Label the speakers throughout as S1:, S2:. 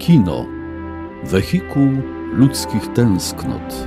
S1: Kino. Wehikuł ludzkich tęsknot.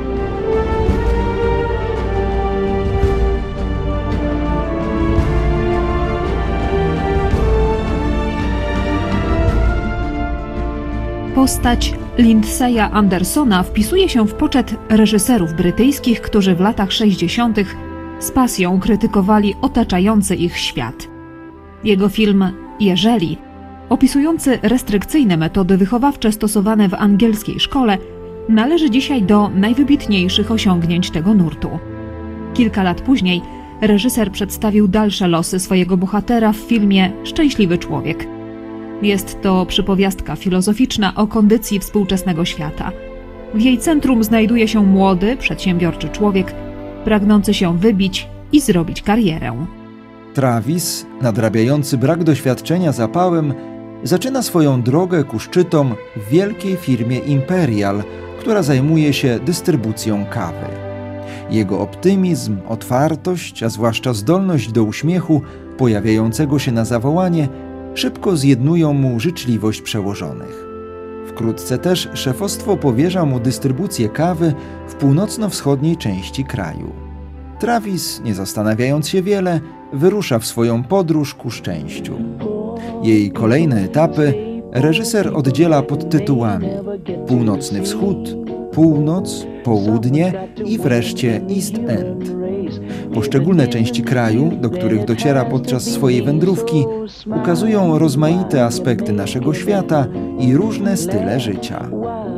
S2: Postać Lindseya Andersona wpisuje się w poczet reżyserów brytyjskich, którzy w latach 60. z pasją krytykowali otaczający ich świat. Jego film Jeżeli, opisujący restrykcyjne metody wychowawcze stosowane w angielskiej szkole, należy dzisiaj do najwybitniejszych osiągnięć tego nurtu. Kilka lat później reżyser przedstawił dalsze losy swojego bohatera w filmie Szczęśliwy człowiek. Jest to przypowiastka filozoficzna o kondycji współczesnego świata. W jej centrum znajduje się młody, przedsiębiorczy człowiek, pragnący się wybić i zrobić karierę.
S3: Travis, nadrabiający brak doświadczenia zapałem, zaczyna swoją drogę ku szczytom w wielkiej firmie Imperial, która zajmuje się dystrybucją kawy. Jego optymizm, otwartość, a zwłaszcza zdolność do uśmiechu pojawiającego się na zawołanie szybko zjednują mu życzliwość przełożonych. Wkrótce też szefostwo powierza mu dystrybucję kawy w północno-wschodniej części kraju. Travis, nie zastanawiając się wiele, wyrusza w swoją podróż ku szczęściu. Jej kolejne etapy reżyser oddziela pod tytułami Północny Wschód, Północ, Południe i wreszcie East End. Poszczególne części kraju, do których dociera podczas swojej wędrówki, ukazują rozmaite aspekty naszego świata i różne style życia.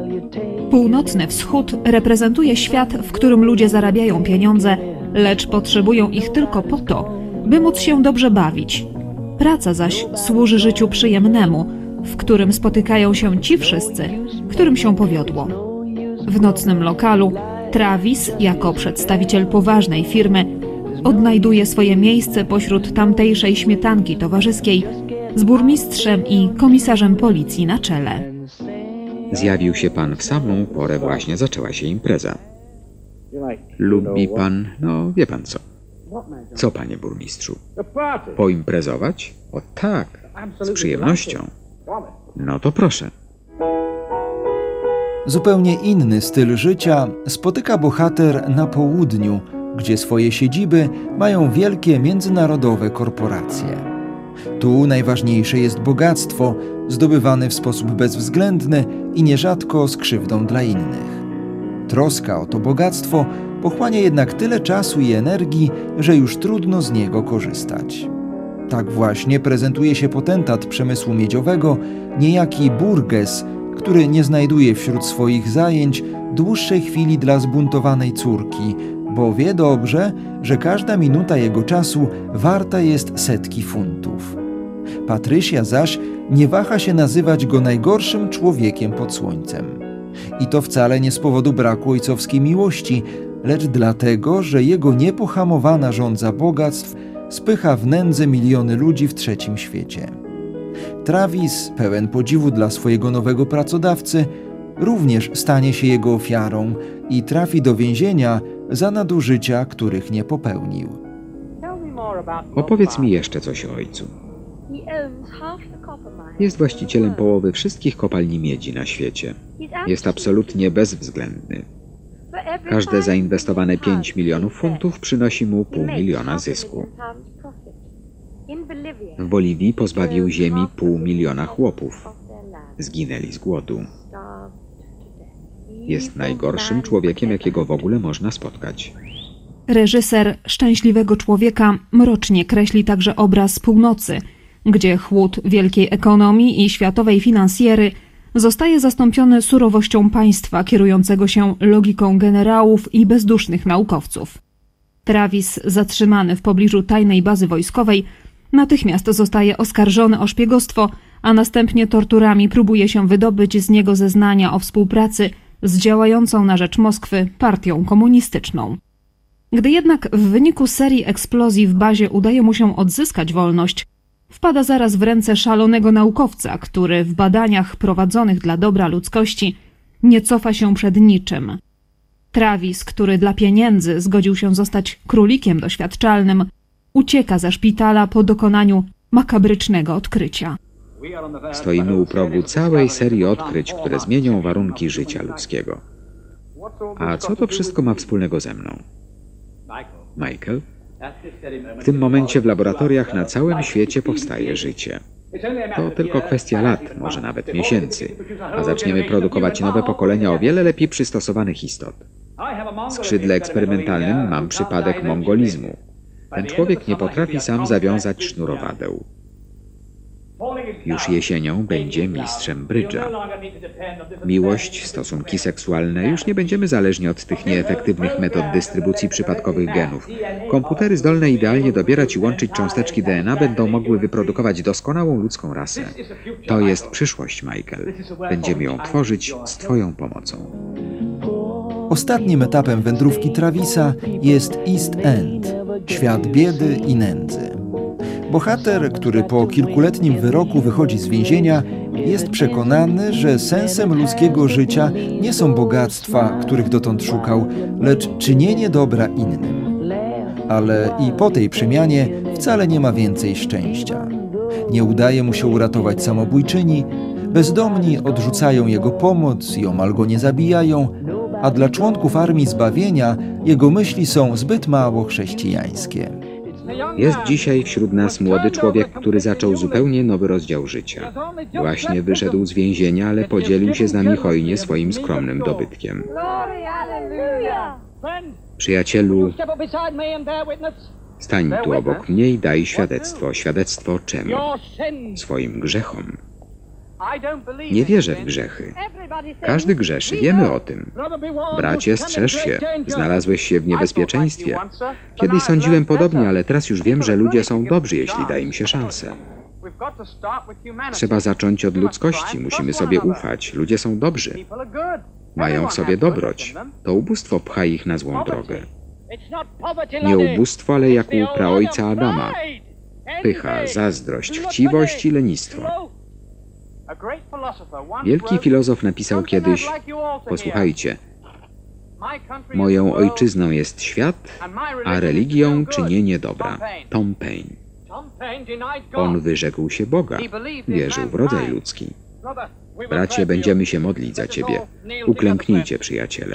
S2: Północny Wschód reprezentuje świat, w którym ludzie zarabiają pieniądze, lecz potrzebują ich tylko po to, by móc się dobrze bawić. Praca zaś służy życiu przyjemnemu, w którym spotykają się ci wszyscy, którym się powiodło. W nocnym lokalu Travis, jako przedstawiciel poważnej firmy, odnajduje swoje miejsce pośród tamtejszej śmietanki towarzyskiej z burmistrzem i komisarzem policji na czele.
S4: Zjawił się pan w samą porę, właśnie zaczęła się impreza. Lubi pan, no wie pan co. Co, panie burmistrzu? Poimprezować? O tak, z przyjemnością. No to proszę.
S3: Zupełnie inny styl życia spotyka bohater na południu, gdzie swoje siedziby mają wielkie międzynarodowe korporacje. Tu najważniejsze jest bogactwo, zdobywane w sposób bezwzględny i nierzadko z krzywdą dla innych. Troska o to bogactwo pochłania jednak tyle czasu i energii, że już trudno z niego korzystać. Tak właśnie prezentuje się potentat przemysłu miedziowego, niejaki Burgess, który nie znajduje wśród swoich zajęć dłuższej chwili dla zbuntowanej córki, bo wie dobrze, że każda minuta jego czasu warta jest setki funtów. Patrycja zaś nie waha się nazywać go najgorszym człowiekiem pod słońcem. I to wcale nie z powodu braku ojcowskiej miłości, lecz dlatego, że jego niepohamowana żądza bogactw spycha w nędzę miliony ludzi w trzecim świecie. Travis, pełen podziwu dla swojego nowego pracodawcy, również stanie się jego ofiarą i trafi do więzienia za nadużycia, których nie popełnił.
S4: Opowiedz mi jeszcze coś o ojcu. Jest właścicielem połowy wszystkich kopalni miedzi na świecie. Jest absolutnie bezwzględny. Każde zainwestowane 5 milionów funtów przynosi mu $500 000 zysku. W Boliwii pozbawił ziemi 500 000 chłopów. Zginęli z głodu. Jest najgorszym człowiekiem, jakiego w ogóle można spotkać.
S2: Reżyser Szczęśliwego człowieka mrocznie kreśli także obraz północy, gdzie chłód wielkiej ekonomii i światowej finansjery zostaje zastąpiony surowością państwa kierującego się logiką generałów i bezdusznych naukowców. Travis, zatrzymany w pobliżu tajnej bazy wojskowej, natychmiast zostaje oskarżony o szpiegostwo, a następnie torturami próbuje się wydobyć z niego zeznania o współpracy z działającą na rzecz Moskwy partią komunistyczną. Gdy jednak w wyniku serii eksplozji w bazie udaje mu się odzyskać wolność, wpada zaraz w ręce szalonego naukowca, który w badaniach prowadzonych dla dobra ludzkości nie cofa się przed niczym. Travis, który dla pieniędzy zgodził się zostać królikiem doświadczalnym, ucieka ze szpitala po dokonaniu makabrycznego odkrycia.
S4: Stoimy u progu całej serii odkryć, które zmienią warunki życia ludzkiego. A co to wszystko ma wspólnego ze mną? Michael? W tym momencie w laboratoriach na całym świecie powstaje życie. To tylko kwestia lat, może nawet miesięcy, a zaczniemy produkować nowe pokolenia o wiele lepiej przystosowanych istot. W skrzydle eksperymentalnym mam przypadek mongolizmu. Ten człowiek nie potrafi sam zawiązać sznurowadeł. Już jesienią będzie mistrzem brydża. Miłość, stosunki seksualne, już nie będziemy zależni od tych nieefektywnych metod dystrybucji przypadkowych genów. Komputery zdolne idealnie dobierać i łączyć cząsteczki DNA będą mogły wyprodukować doskonałą ludzką rasę. To jest przyszłość, Michael. Będziemy ją tworzyć z Twoją pomocą.
S3: Ostatnim etapem wędrówki Travisa jest East End, świat biedy i nędzy. Bohater, który po kilkuletnim wyroku wychodzi z więzienia, jest przekonany, że sensem ludzkiego życia nie są bogactwa, których dotąd szukał, lecz czynienie dobra innym. Ale i po tej przemianie wcale nie ma więcej szczęścia. Nie udaje mu się uratować samobójczyni, bezdomni odrzucają jego pomoc i omal go nie zabijają, a dla członków Armii Zbawienia jego myśli są zbyt mało chrześcijańskie.
S4: Jest dzisiaj wśród nas młody człowiek, który zaczął zupełnie nowy rozdział życia. Właśnie wyszedł z więzienia, ale podzielił się z nami hojnie swoim skromnym dobytkiem. Przyjacielu, stań tu obok mnie i daj świadectwo. Świadectwo czemu? Swoim grzechom. Nie wierzę w grzechy. Każdy grzeszy, wiemy o tym. Bracie, strzeż się. Znalazłeś się w niebezpieczeństwie. Kiedyś sądziłem podobnie, ale teraz już wiem, że ludzie są dobrzy, jeśli da im się szansę. Trzeba zacząć od ludzkości. Musimy sobie ufać. Ludzie są dobrzy. Mają w sobie dobroć. To ubóstwo pcha ich na złą drogę. Nie ubóstwo, ale jak u praojca Adama. Pycha, zazdrość, chciwość i lenistwo. Wielki filozof napisał kiedyś, posłuchajcie, moją ojczyzną jest świat, a religią czynienie dobra. Tom Paine. On wyrzekł się Boga, wierzył w rodzaj ludzki. Bracie, będziemy się modlić za ciebie. Uklęknijcie, przyjaciele.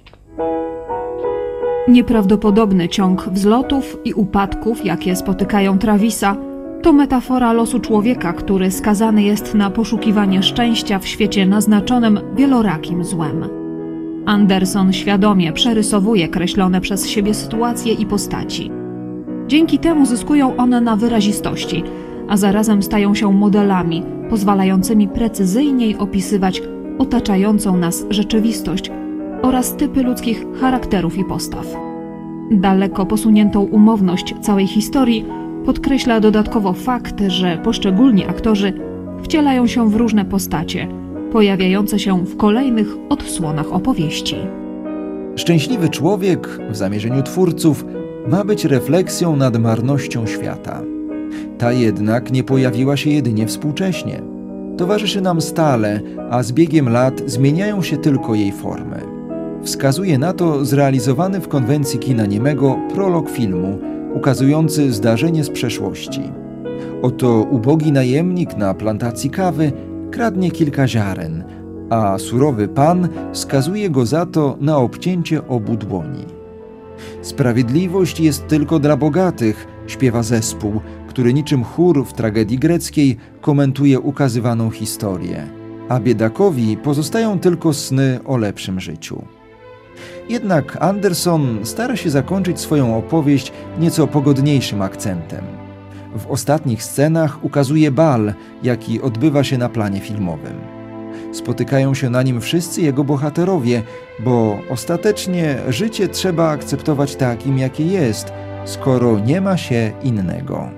S2: Nieprawdopodobny ciąg wzlotów i upadków, jakie spotykają Travisa, to metafora losu człowieka, który skazany jest na poszukiwanie szczęścia w świecie naznaczonym wielorakim złem. Anderson świadomie przerysowuje kreślone przez siebie sytuacje i postaci. Dzięki temu zyskują one na wyrazistości, a zarazem stają się modelami pozwalającymi precyzyjniej opisywać otaczającą nas rzeczywistość oraz typy ludzkich charakterów i postaw. Daleko posuniętą umowność całej historii podkreśla dodatkowo fakt, że poszczególni aktorzy wcielają się w różne postacie, pojawiające się w kolejnych odsłonach opowieści.
S3: Szczęśliwy człowiek, w zamierzeniu twórców, ma być refleksją nad marnością świata. Ta jednak nie pojawiła się jedynie współcześnie. Towarzyszy nam stale, a z biegiem lat zmieniają się tylko jej formy. Wskazuje na to zrealizowany w konwencji kina niemego prolog filmu, ukazujący zdarzenie z przeszłości. Oto ubogi najemnik na plantacji kawy kradnie kilka ziaren, a surowy pan skazuje go za to na obcięcie obu dłoni. Sprawiedliwość jest tylko dla bogatych, śpiewa zespół, który niczym chór w tragedii greckiej komentuje ukazywaną historię, a biedakowi pozostają tylko sny o lepszym życiu. Jednak Anderson stara się zakończyć swoją opowieść nieco pogodniejszym akcentem. W ostatnich scenach ukazuje bal, jaki odbywa się na planie filmowym. Spotykają się na nim wszyscy jego bohaterowie, bo ostatecznie życie trzeba akceptować takim, jakie jest, skoro nie ma się innego.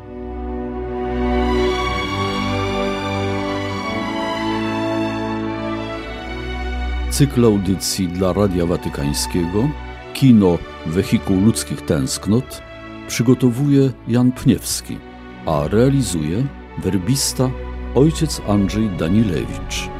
S1: Cykl audycji dla Radia Watykańskiego Kino Wehikuł Ludzkich Tęsknot przygotowuje Jan Pniewski, a realizuje werbista ojciec Andrzej Danilewicz.